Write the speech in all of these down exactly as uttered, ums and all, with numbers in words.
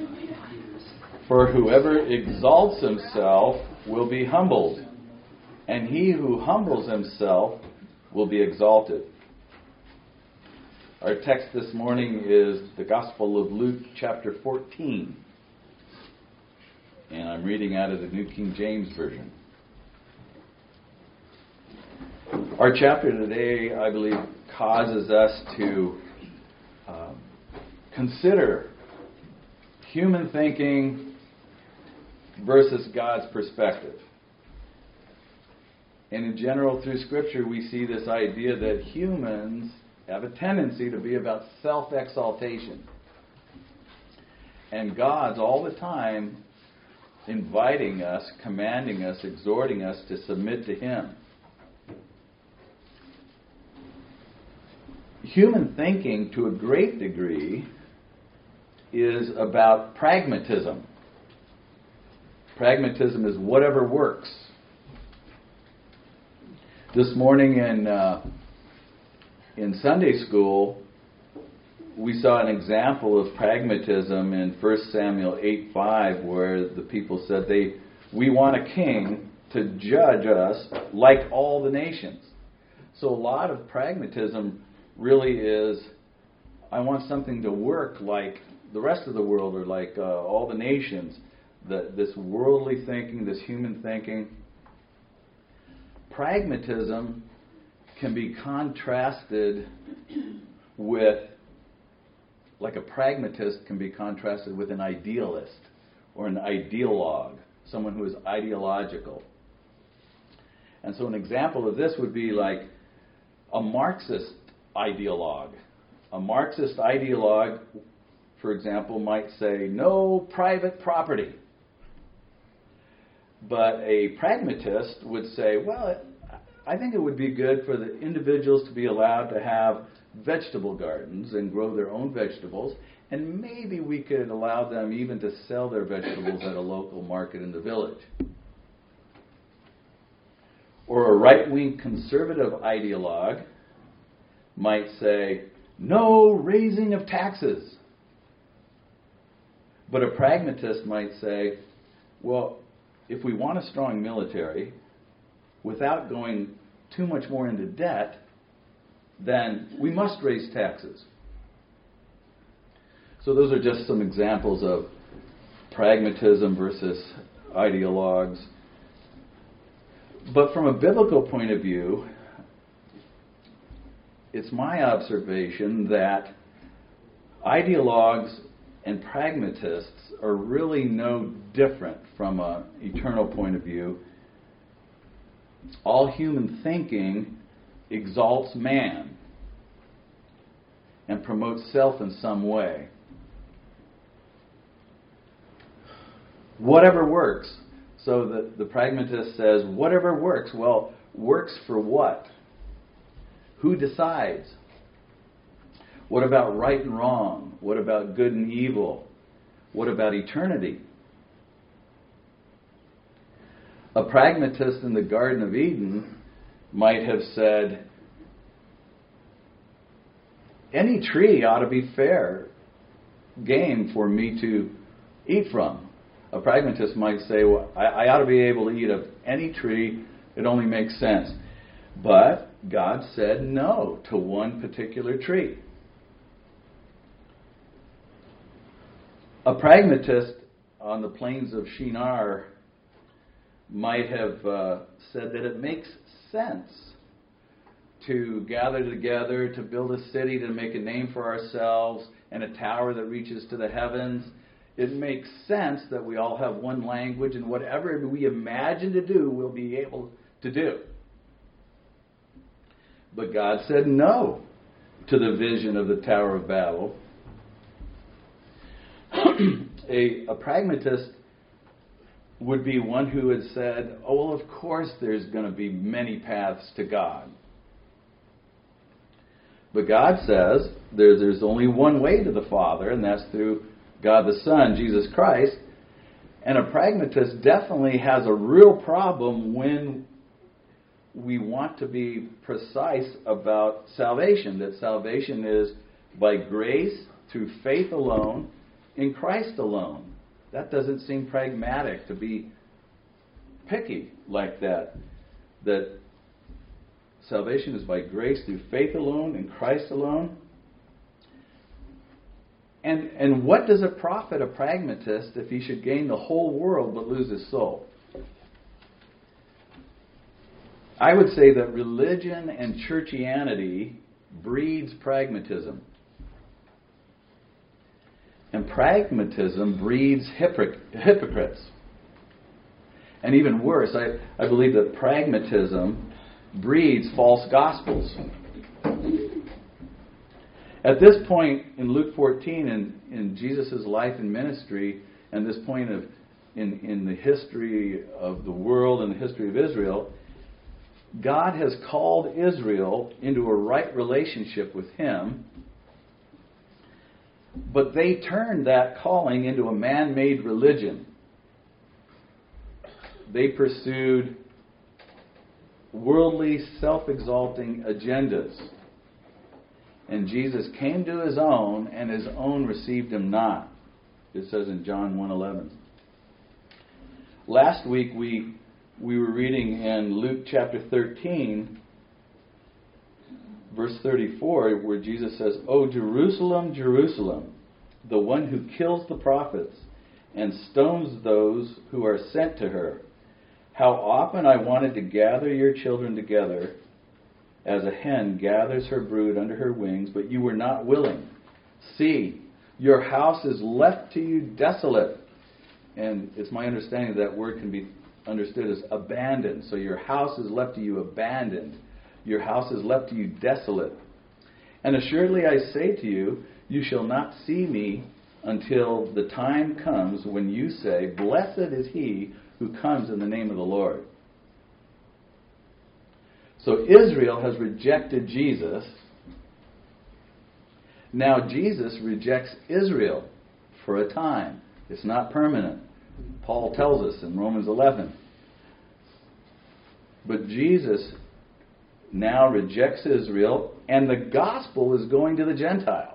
For whoever exalts himself will be humbled, and he who humbles himself will be exalted. Our text this morning is the Gospel of Luke, chapter fourteen. And I'm reading out of the New King James Version. Our chapter today, I believe, causes us to um, consider human thinking versus God's perspective. And in general, through Scripture, we see this idea that humans have a tendency to be about self-exaltation. And God's all the time inviting us, commanding us, exhorting us to submit to Him. Human thinking, to a great degree, is about pragmatism. Pragmatism is whatever works. This morning in uh, in Sunday school, we saw an example of pragmatism in First Samuel eight five, where the people said, "They, we want a king to judge us like all the nations." So a lot of pragmatism really is, I want something to work like the rest of the world, or like uh, all the nations. The, this worldly thinking, this human thinking. Pragmatism can be contrasted with, like a pragmatist can be contrasted with an idealist or an ideologue, someone who is ideological. And so an example of this would be like a Marxist ideologue. A Marxist ideologue, for example, might say, no private property. But a pragmatist would say, well, I think it would be good for the individuals to be allowed to have vegetable gardens and grow their own vegetables, and maybe we could allow them even to sell their vegetables at a local market in the village. Or a right-wing conservative ideologue might say, no raising of taxes. But a pragmatist might say, well, if we want a strong military, without going too much more into debt, then we must raise taxes. So those are just some examples of pragmatism versus ideologues. But from a biblical point of view, it's my observation that ideologues and pragmatists are really no different from an eternal point of view. All human thinking exalts man and promotes self in some way. Whatever works. So the, the pragmatist says, whatever works. Well, works for what? Who decides? What about right and wrong? What about good and evil? What about eternity? A pragmatist in the Garden of Eden might have said, any tree ought to be fair game for me to eat from. A pragmatist might say, well, I, I ought to be able to eat of any tree. It only makes sense. But God said no to one particular tree. A pragmatist on the plains of Shinar might have uh, said that it makes sense to gather together, to build a city, to make a name for ourselves, and a tower that reaches to the heavens. It makes sense that we all have one language, and whatever we imagine to do, we'll be able to do. But God said no to the vision of the Tower of Babel. a, a pragmatist would be one who had said, oh, well, of course there's going to be many paths to God. But God says there, there's only one way to the Father, and that's through God the Son, Jesus Christ. And a pragmatist definitely has a real problem when we want to be precise about salvation, that salvation is by grace, through faith alone, in Christ alone. That doesn't seem pragmatic to be picky like that. That salvation is by grace through faith alone, in Christ alone. And and what does it profit a pragmatist if he should gain the whole world but lose his soul? I would say that religion and churchianity breeds pragmatism. And pragmatism breeds hypocr- hypocrites. And even worse, I, I believe that pragmatism breeds false gospels. At this point in Luke fourteen, in, in Jesus' life and ministry, and this point of in, in the history of the world and the history of Israel, God has called Israel into a right relationship with Him, but they turned that calling into a man-made religion. They pursued worldly, self-exalting agendas. And Jesus came to His own, and His own received Him not. It says in John one eleven. Last week we we were reading in Luke chapter thirteen, verse thirty-four, where Jesus says, "O Jerusalem, Jerusalem, the one who kills the prophets and stones those who are sent to her. How often I wanted to gather your children together as a hen gathers her brood under her wings, but you were not willing. See, your house is left to you desolate." And it's my understanding that word can be understood as abandoned. So your house is left to you abandoned. Your house is left to you desolate. "And assuredly I say to you, you shall not see me until the time comes when you say, 'Blessed is he who comes in the name of the Lord.'" So Israel has rejected Jesus. Now Jesus rejects Israel for a time. It's not permanent. Paul tells us in Romans eleven. But Jesus now rejects Israel, and the gospel is going to the Gentiles.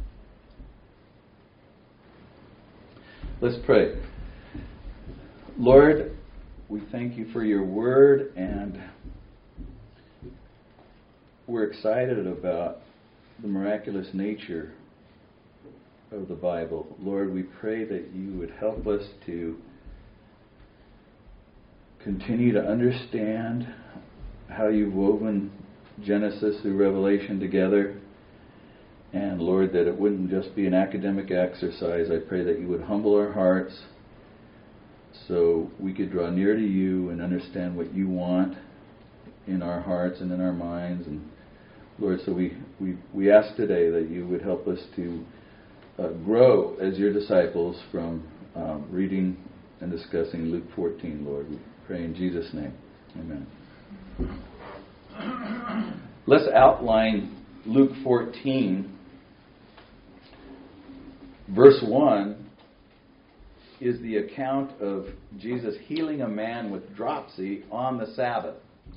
Let's pray. Lord, we thank you for your word, and we're excited about the miraculous nature of the Bible. Lord, we pray that you would help us to continue to understand how you've woven Genesis through Revelation together. And Lord, that it wouldn't just be an academic exercise. I pray that you would humble our hearts so we could draw near to you and understand what you want in our hearts and in our minds. And Lord, so we, we, we ask today that you would help us to uh, grow as your disciples from um, reading and discussing Luke fourteen, Lord. We pray in Jesus' name. Amen. Let's outline Luke fourteen. Verse one is the account of Jesus healing a man with dropsy on the Sabbath.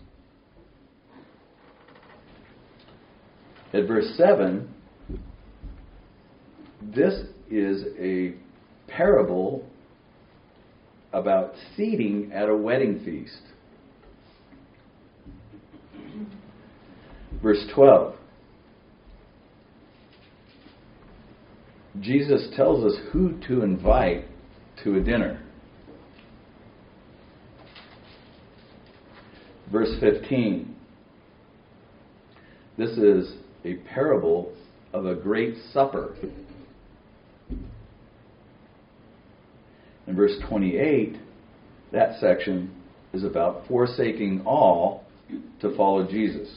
At verse seven, this is a parable about seating at a wedding feast. Verse twelve, Jesus tells us who to invite to a dinner. Verse fifteen, this is a parable of a great supper. In verse twenty-eight, that section is about forsaking all to follow Jesus.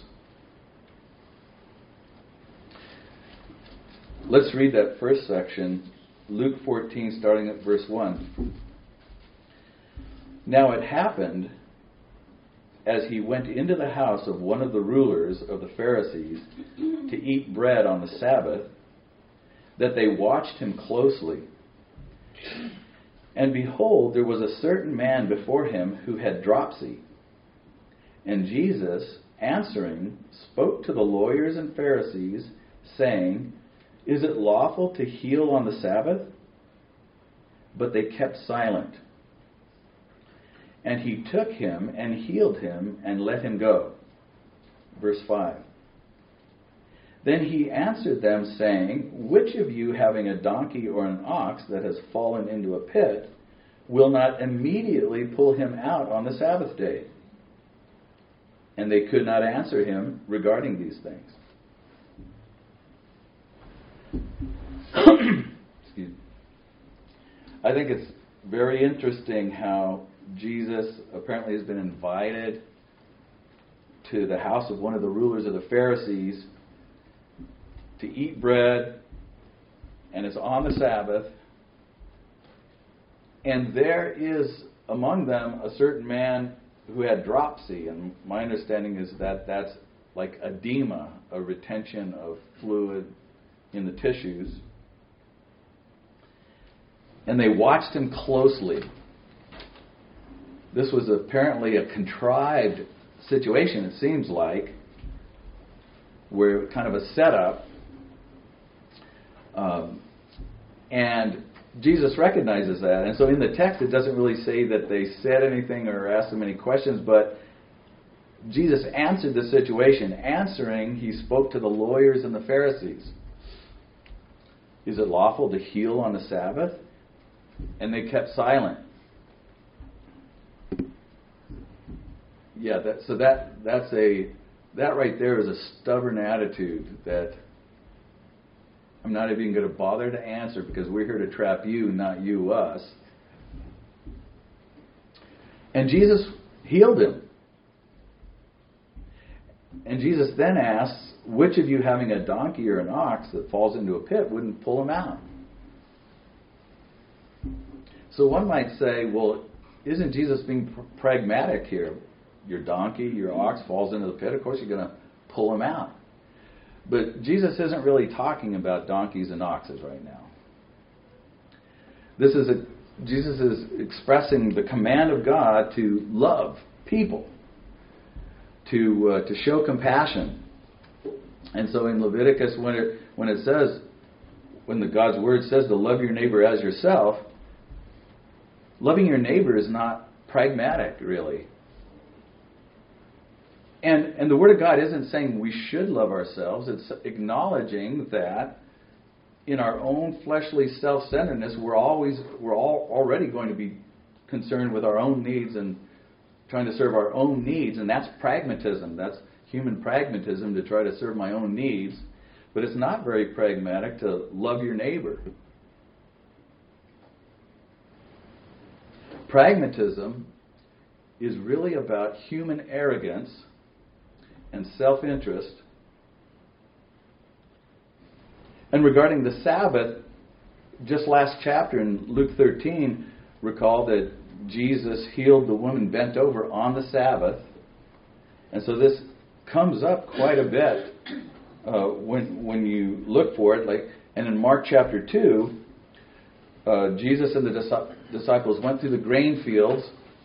Let's read that first section, Luke fourteen, starting at verse one. "Now it happened, as he went into the house of one of the rulers of the Pharisees to eat bread on the Sabbath, that they watched him closely. And behold, there was a certain man before him who had dropsy. And Jesus, answering, spoke to the lawyers and Pharisees, saying, 'Is it lawful to heal on the Sabbath?' but they kept silent. And he took him and healed him and let him go. Verse five. Then he answered them, saying, which of you, having a donkey or an ox that has fallen into a pit, will not immediately pull him out on the Sabbath day? And they could not answer him regarding these things. Excuse me. I think it's very interesting how Jesus apparently has been invited to the house of one of the rulers of the Pharisees to eat bread, and it's on the Sabbath, and there is among them a certain man who had dropsy, and my understanding is that that's like edema, a retention of fluid in the tissues. And they watched him closely. This was apparently a contrived situation, it seems like, where kind of a setup. Um, and Jesus recognizes that. And so in the text, it doesn't really say that they said anything or asked him any questions, but Jesus answered the situation. Answering, he spoke to the lawyers and the Pharisees. Is it lawful to heal on the Sabbath? And they kept silent. Yeah, that, so that that's a that right there is a stubborn attitude that I'm not even going to bother to answer because we're here to trap you, not you us. And Jesus healed him. And Jesus then asks, which of you having a donkey or an ox that falls into a pit wouldn't pull him out? So one might say, well, isn't Jesus being pr- pragmatic here? Your donkey, your ox falls into the pit, of course you're going to pull him out. But Jesus isn't really talking about donkeys and oxes right now. This is a, Jesus is expressing the command of God to love people, to uh, to show compassion. And so in Leviticus, when it when it says, when the God's word says to love your neighbor as yourself, loving your neighbor is not pragmatic, really. And and the Word of God isn't saying we should love ourselves. It's acknowledging that in our own fleshly self-centeredness, we're always we're all already going to be concerned with our own needs and trying to serve our own needs, and that's pragmatism. That's human pragmatism, to try to serve my own needs. But it's not very pragmatic to love your neighbor. Pragmatism is really about human arrogance and self-interest. And regarding the Sabbath, just last chapter in Luke thirteen, recall that Jesus healed the woman bent over on the Sabbath. And so this comes up quite a bit uh, when when you look for it. Like, and in Mark chapter two, uh, Jesus and the disciples went through the grain fields.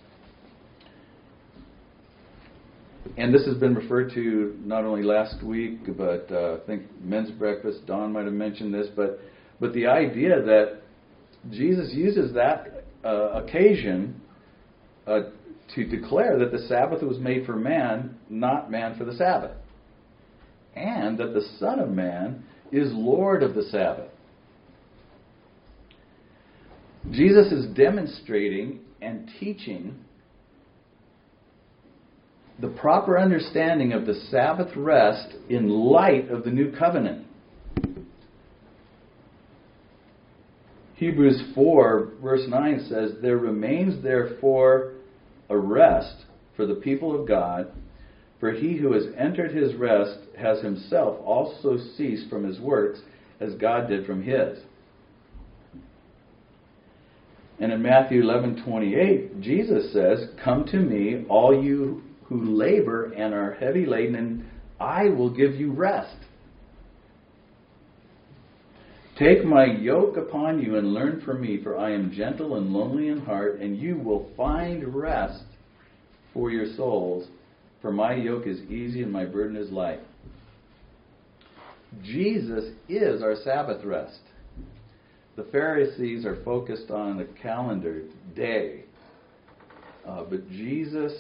And this has been referred to not only last week, but uh, I think men's breakfast, Don might have mentioned this, but but the idea that Jesus uses that uh, occasion uh, to declare that the Sabbath was made for man, not man for the Sabbath. And that the Son of Man is Lord of the Sabbath. Jesus is demonstrating and teaching the proper understanding of the Sabbath rest in light of the new covenant. Hebrews four verse nine says, there remains therefore a rest for the people of God, for he who has entered his rest has himself also ceased from his works as God did from his. And in Matthew eleven twenty-eight, Jesus says, come to me, all you who labor and are heavy laden, and I will give you rest. Take my yoke upon you and learn from me, for I am gentle and lowly in heart, and you will find rest for your souls, for my yoke is easy and my burden is light. Jesus is our Sabbath rest. The Pharisees are focused on a calendar day. Uh, but Jesus,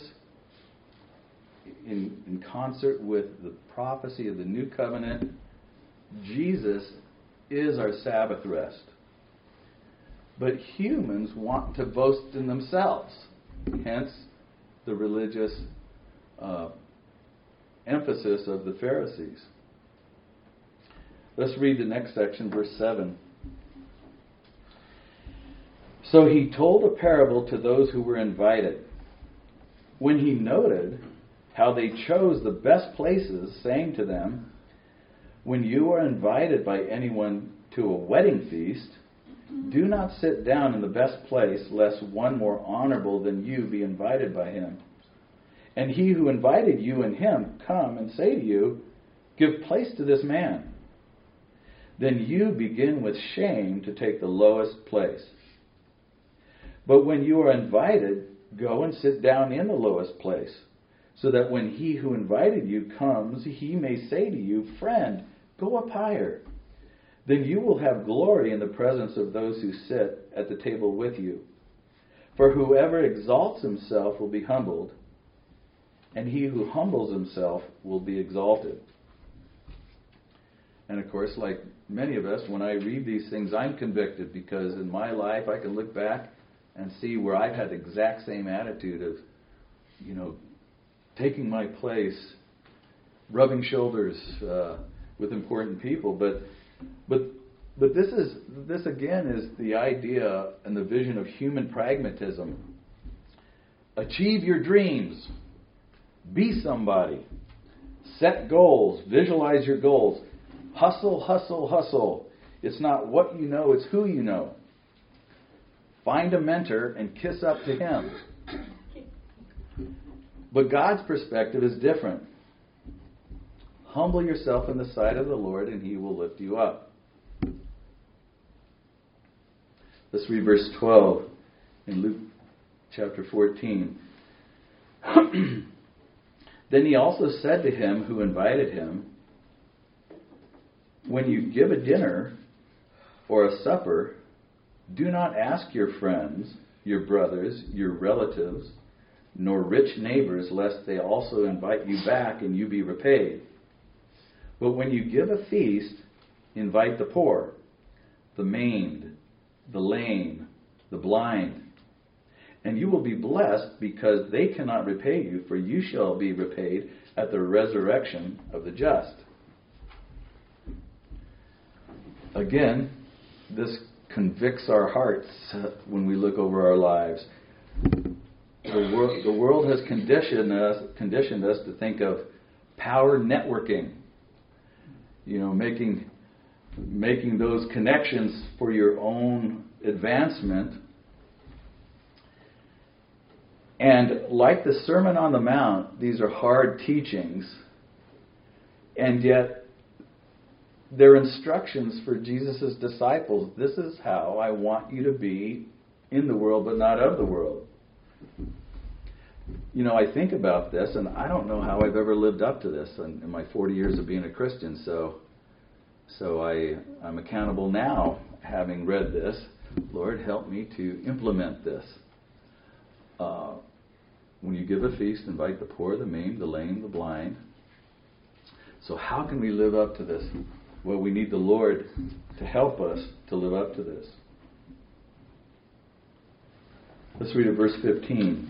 in, in concert with the prophecy of the New Covenant, Jesus is our Sabbath rest. But humans want to boast in themselves. Hence, the religious uh, emphasis of the Pharisees. Let's read the next section, verse seven. So he told a parable to those who were invited. When he noted how they chose the best places, saying to them, when you are invited by anyone to a wedding feast, do not sit down in the best place, lest one more honorable than you be invited by him. And he who invited you and him come and say to you, give place to this man. Then you begin with shame to take the lowest place. But when you are invited, go and sit down in the lowest place, so that when he who invited you comes, he may say to you, friend, go up higher. Then you will have glory in the presence of those who sit at the table with you. For whoever exalts himself will be humbled, and he who humbles himself will be exalted. And of course, like many of us, when I read these things, I'm convicted, because in my life I can look back and see where I've had the exact same attitude of, you know, taking my place, rubbing shoulders uh, with important people. But But but this is this again is the idea and the vision of human pragmatism. Achieve your dreams. Be somebody. Set goals. Visualize your goals. Hustle, hustle, hustle. It's not what you know, it's who you know. Find a mentor and kiss up to him. But God's perspective is different. Humble yourself in the sight of the Lord, and he will lift you up. Let's read verse twelve in Luke chapter fourteen. Then he also said to him who invited him, when you give a dinner or a supper, do not ask your friends, your brothers, your relatives, nor rich neighbors, lest they also invite you back and you be repaid. But when you give a feast, invite the poor, the maimed, the lame, the blind. And you will be blessed, because they cannot repay you, for you shall be repaid at the resurrection of the just. Again, this convicts our hearts when we look over our lives. The world, the world has conditioned us, conditioned us to think of power networking. You know, making making those connections for your own advancement. And like the Sermon on the Mount, these are hard teachings, and yet they're instructions for Jesus' disciples. This is how I want you to be in the world, but not of the world. You know, I think about this, and I don't know how I've ever lived up to this in, in my forty years of being a Christian. So, so I, I'm accountable now, having read this. Lord, help me to implement this. Uh, when you give a feast, invite the poor, the maimed, the lame, the blind. So how can we live up to this? Well, we need the Lord to help us to live up to this. Let's read at verse fifteen.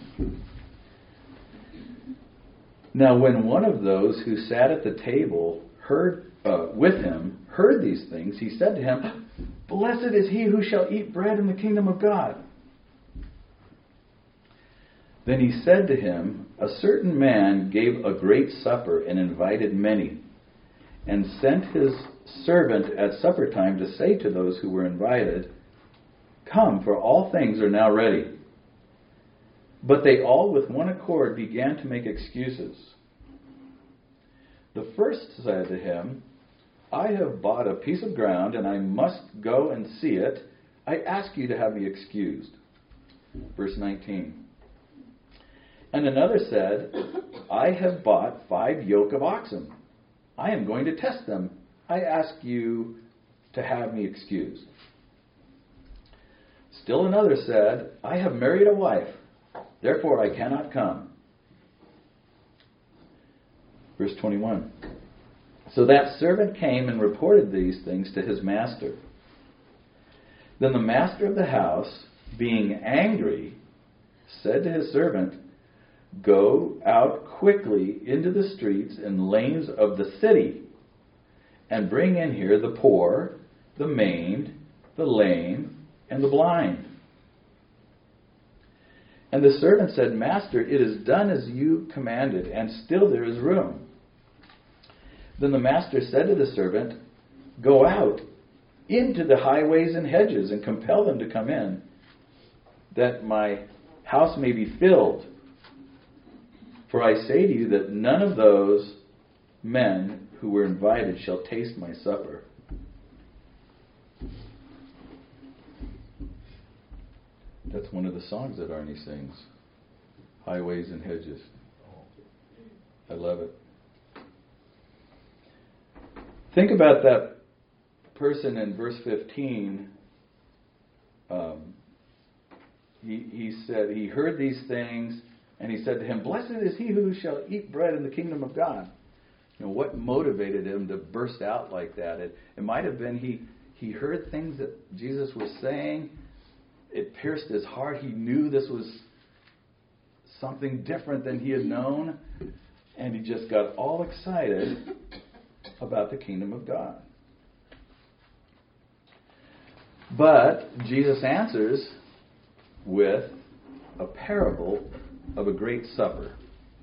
Now when one of those who sat at the table heard uh, with him heard these things, he said to him, "Blessed is he who shall eat bread in the kingdom of God." Then he said to him, "A certain man gave a great supper and invited many, and sent his servant at supper time to say to those who were invited, 'Come, for all things are now ready.' But they all with one accord began to make excuses. The first said to him, 'I have bought a piece of ground, and I must go and see it. I ask you to have me excused.'" Verse nineteen. And another said, "I have bought five yoke of oxen. I am going to test them. I ask you to have me excused." Still another said, I have married a wife, therefore I cannot come. Verse twenty-one. So that servant came and reported these things to his master. Then the master of the house, being angry, said to his servant, Go out quickly into the streets and lanes of the city, and bring in here the poor, the maimed, the lame, and the blind. And the servant said, Master, it is done as you commanded, and still there is room. Then the master said to the servant, Go out into the highways and hedges, and compel them to come in, that my house may be filled. For I say to you that none of those men who were invited shall taste my supper. That's one of the songs that Arnie sings. Highways and hedges. I love it. Think about that person in verse fifteen. Um, he, he said, he heard these things, and he said to him, Blessed is he who shall eat bread in the kingdom of God. You know, what motivated him to burst out like that? It, it might have been he, he heard things that Jesus was saying. It pierced his heart. He knew this was something different than he had known. And he just got all excited about the kingdom of God. But Jesus answers with a parable of a great supper.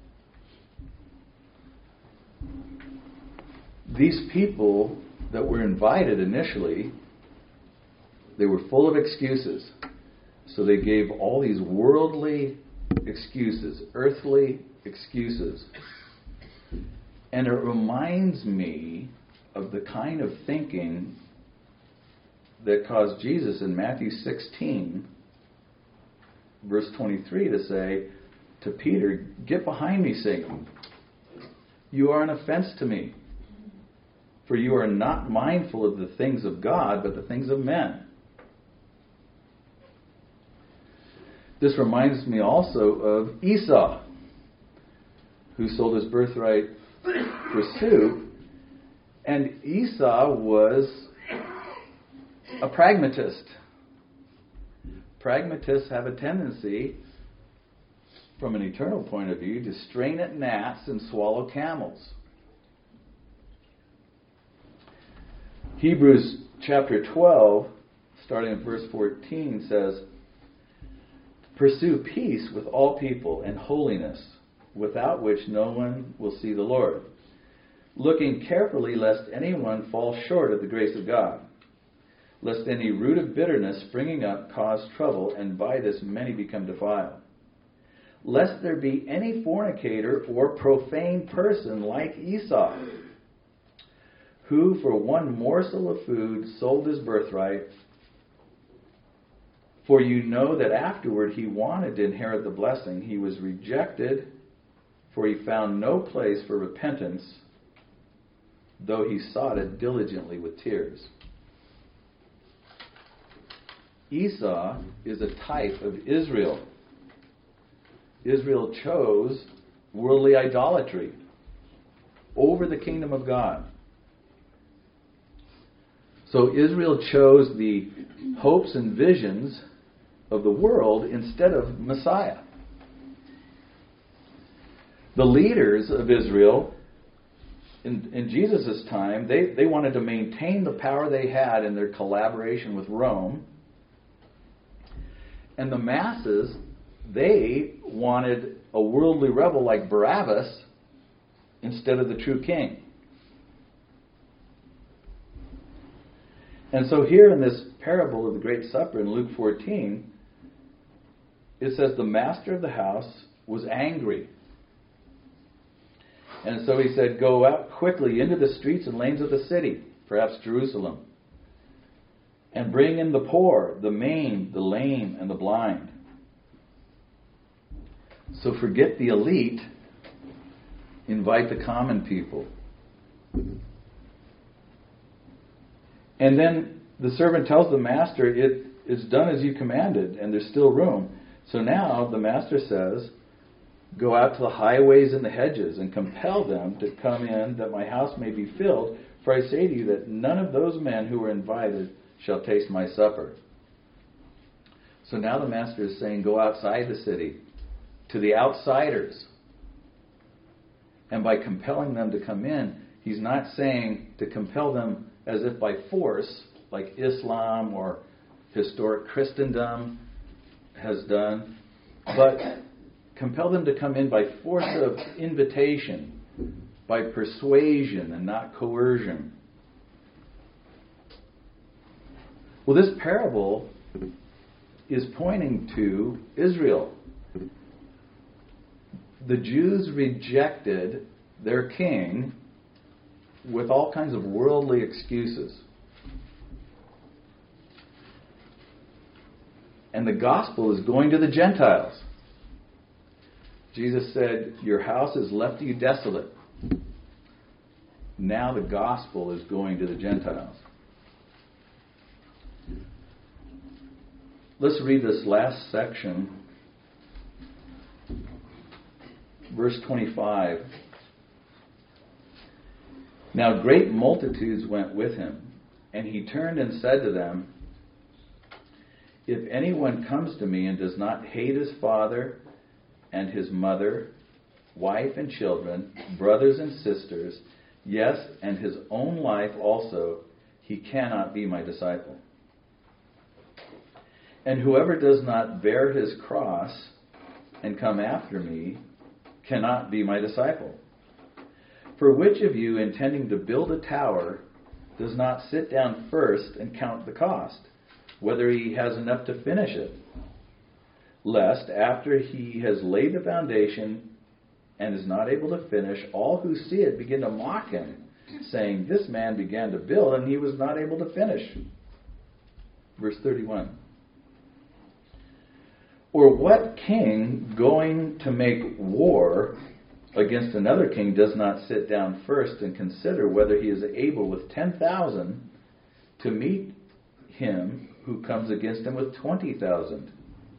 These people that were invited initially, they were full of excuses. So they gave all these worldly excuses, earthly excuses. And it reminds me of the kind of thinking that caused Jesus in Matthew sixteen, verse twenty-three, to say to Peter, Get behind me, Satan. You are an offense to me. For you are not mindful of the things of God, but the things of men. This reminds me also of Esau, who sold his birthright for soup. And Esau was a pragmatist. Pragmatists have a tendency, from an eternal point of view, to strain at gnats and swallow camels. Hebrews chapter twelve, starting at verse fourteen, says, Pursue peace with all people and holiness, without which no one will see the Lord, looking carefully lest anyone fall short of the grace of God, lest any root of bitterness springing up cause trouble, and by this many become defiled. Lest there be any fornicator or profane person like Esau, who for one morsel of food sold his birthright. For you know that afterward he wanted to inherit the blessing. He was rejected, for he found no place for repentance, though he sought it diligently with tears. Esau is a type of Israel. Israel chose worldly idolatry over the kingdom of God. So Israel chose the hopes and visions of the world instead of Messiah. The leaders of Israel in, in Jesus' time, they, they wanted to maintain the power they had in their collaboration with Rome. And the masses, they wanted a worldly rebel like Barabbas instead of the true king. And so here in this parable of the Great Supper in Luke fourteen, it says the master of the house was angry. And so he said, Go out quickly into the streets and lanes of the city, perhaps Jerusalem, and bring in the poor, the maimed, the lame, and the blind. So forget the elite, invite the common people. And then the servant tells the master, it, it's done as you commanded, and there's still room. So now the master says, go out to the highways and the hedges and compel them to come in that my house may be filled. For I say to you that none of those men who were invited shall taste my supper. So now the master is saying, go outside the city, to the outsiders. And by compelling them to come in, he's not saying to compel them as if by force, like Islam or historic Christendom has done, but compel them to come in by force of invitation, by persuasion and not coercion. Well, this parable is pointing to Israel. The Jews rejected their king with all kinds of worldly excuses. And the gospel is going to the Gentiles. Jesus said, your house is left to you desolate. Now the gospel is going to the Gentiles. Let's read this last section. Verse twenty-five. Now great multitudes went with him, and he turned and said to them, if anyone comes to me and does not hate his father and his mother, wife and children, brothers and sisters, yes, and his own life also, he cannot be my disciple. And whoever does not bear his cross and come after me cannot be my disciple. For which of you, intending to build a tower, does not sit down first and count the cost, whether he has enough to finish it, lest after he has laid the foundation and is not able to finish, all who see it begin to mock him, saying, this man began to build and he was not able to finish. Verse thirty-one. Or what king going to make war against another king does not sit down first and consider whether he is able with ten thousand to meet him who comes against him with twenty thousand?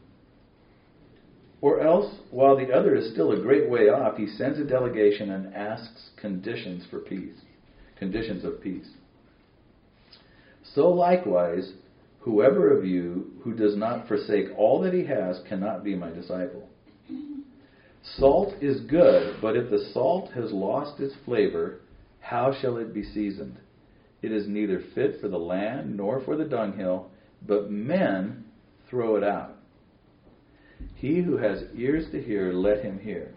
Or else, while the other is still a great way off, he sends a delegation and asks conditions for peace, conditions of peace. So likewise, whoever of you who does not forsake all that he has cannot be my disciple. Salt is good, but if the salt has lost its flavor, how shall it be seasoned? It is neither fit for the land nor for the dunghill, but men throw it out. He who has ears to hear, let him hear.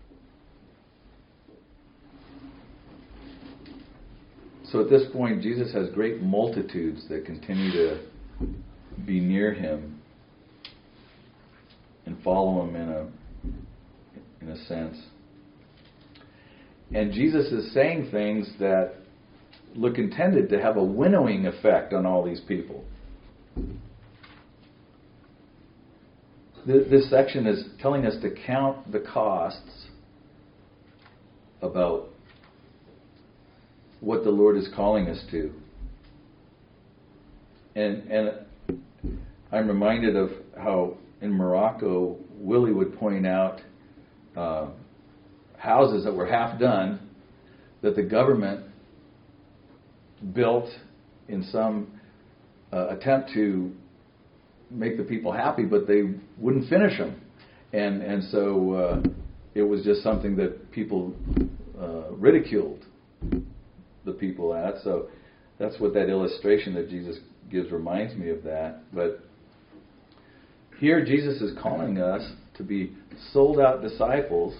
So at this point, Jesus has great multitudes that continue to be near him and follow him in a in a sense. And Jesus is saying things that look intended to have a winnowing effect on all these people. This section is telling us to count the costs about what the Lord is calling us to. And and I'm reminded of how in Morocco, Willie would point out uh, houses that were half done that the government built in some uh, attempt to make the people happy, but they wouldn't finish them. And and so uh, it was just something that people uh, ridiculed the people at. So that's what that illustration that Jesus gives reminds me of that. But here Jesus is calling us to be sold out disciples.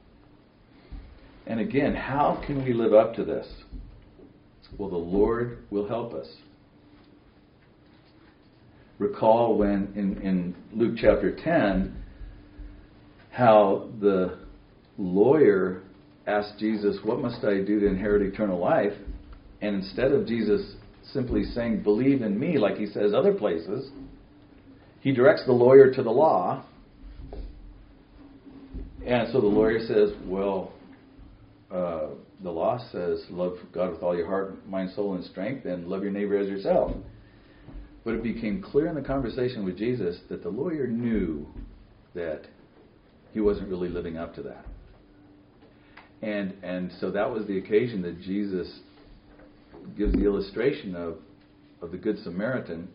And again, how can we live up to this? Well, the Lord will help us. Recall when in, in Luke chapter ten, how the lawyer asked Jesus, what must I do to inherit eternal life? And instead of Jesus simply saying, believe in me, like he says other places, he directs the lawyer to the law. And so the lawyer says, well, uh, the law says, love God with all your heart, mind, soul, and strength, and love your neighbor as yourself. But it became clear in the conversation with Jesus that the lawyer knew that he wasn't really living up to that. And and so that was the occasion that Jesus gives the illustration of, of the Good Samaritan.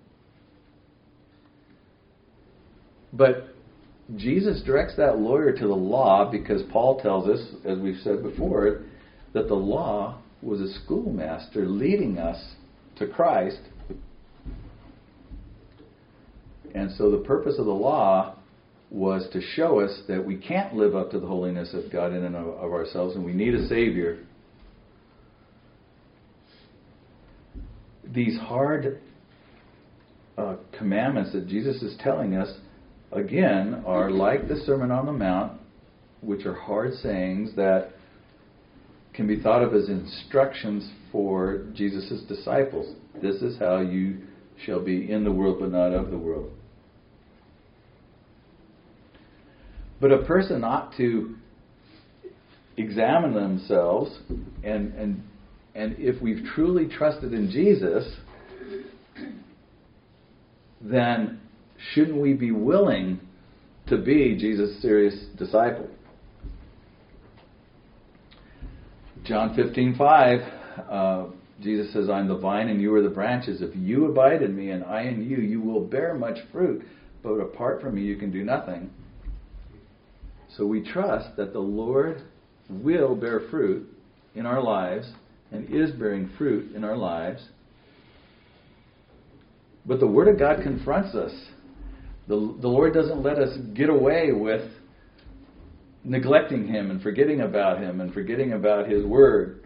But Jesus directs that lawyer to the law because Paul tells us, as we've said before, that the law was a schoolmaster leading us to Christ. And so the purpose of the law was to show us that we can't live up to the holiness of God in and of, of ourselves, and we need a Savior. These hard uh, commandments that Jesus is telling us, again, are like the Sermon on the Mount, which are hard sayings that can be thought of as instructions for Jesus' disciples. This is how you shall be in the world, but not of the world. But a person ought to examine themselves, and and and if we've truly trusted in Jesus, then shouldn't we be willing to be Jesus' serious disciple? John fifteen five, uh, Jesus says, I'm the vine and you are the branches. If you abide in me and I in you, you will bear much fruit. But apart from me, you can do nothing. So we trust that the Lord will bear fruit in our lives and is bearing fruit in our lives. But the Word of God confronts us. The, the Lord doesn't let us get away with neglecting Him and forgetting about Him and forgetting about His Word.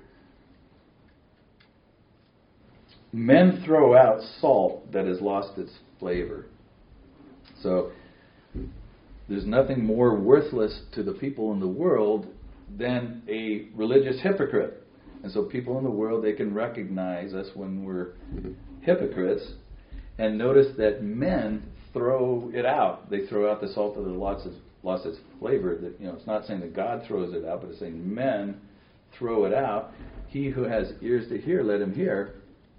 Men throw out salt that has lost its flavor. So there's nothing more worthless to the people in the world than a religious hypocrite. And so people in the world, they can recognize us when we're hypocrites. And notice that men throw it out. They throw out the salt that has lost its, lost its flavor. That, you know, it's not saying that God throws it out, but it's saying men throw it out. He who has ears to hear, let him hear.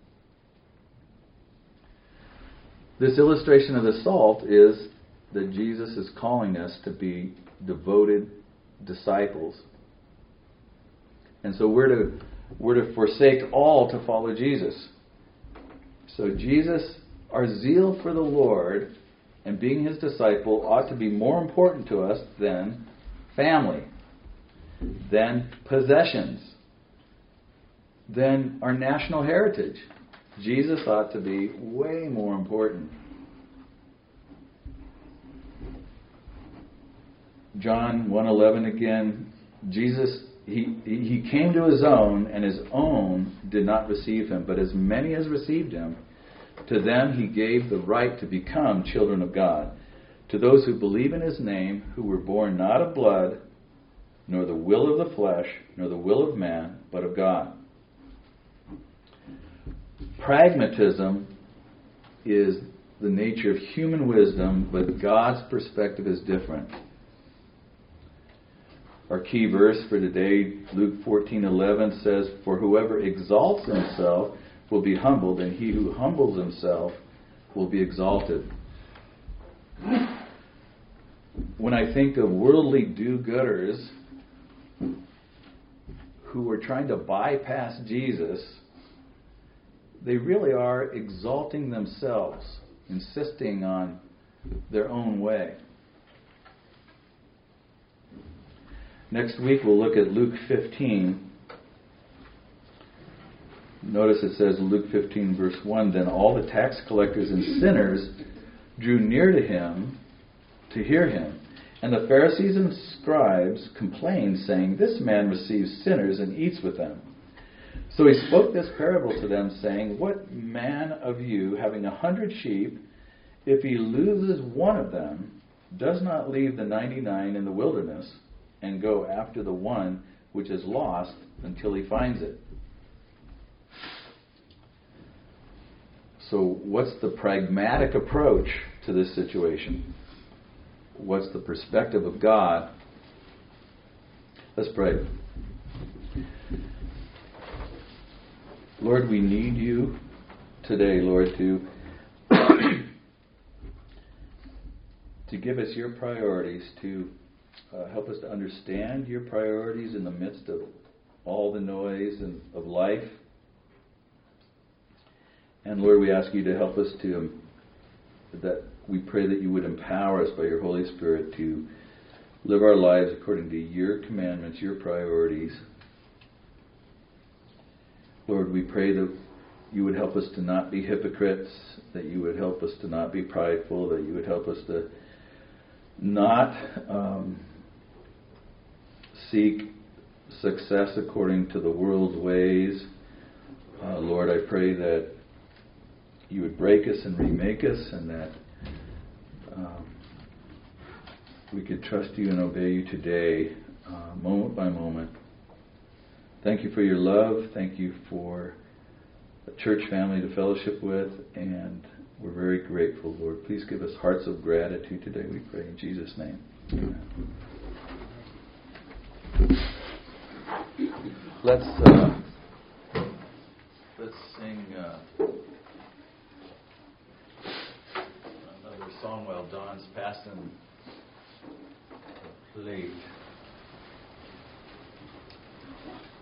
This illustration of the salt is that Jesus is calling us to be devoted disciples. And so we're to we're to forsake all to follow Jesus. So Jesus, our zeal for the Lord and being His disciple ought to be more important to us than family, than possessions, than our national heritage. Jesus ought to be way more important. John one eleven again, Jesus, he, he came to His own, and His own did not receive Him. But as many as received Him, to them He gave the right to become children of God. To those who believe in His name, who were born not of blood, nor the will of the flesh, nor the will of man, but of God. Pragmatism is the nature of human wisdom, but God's perspective is different. Our key verse for today, Luke fourteen eleven, says, For whoever exalts himself will be humbled, and he who humbles himself will be exalted. When I think of worldly do-gooders who are trying to bypass Jesus, they really are exalting themselves, insisting on their own way. Next week we'll look at Luke fifteen. Notice it says in Luke fifteen verse one, Then all the tax collectors and sinners drew near to Him to hear Him. And the Pharisees and scribes complained, saying, This man receives sinners and eats with them. So He spoke this parable to them, saying, What man of you, having a hundred sheep, if he loses one of them, does not leave the ninety-nine in the wilderness and go after the one which is lost until he finds it? So what's the pragmatic approach to this situation? What's the perspective of God? Let's pray. Lord, we need You today, Lord, to to give us your priorities, to uh, help us to understand your priorities in the midst of all the noise and of life. And Lord, we ask you to help us to, um, that we pray that you would empower us by your Holy Spirit to live our lives according to your commandments, your priorities. Lord, we pray that you would help us to not be hypocrites, that you would help us to not be prideful, that you would help us to not um, seek success according to the world's ways. Uh, Lord, I pray that you would break us and remake us, and that um, we could trust you and obey you today, uh, moment by moment. Thank you for your love. Thank you for a church family to fellowship with, and we're very grateful, Lord. Please give us hearts of gratitude today, we pray in Jesus' name. Amen. Let's uh, let's sing uh, another song while Don's passing the plate.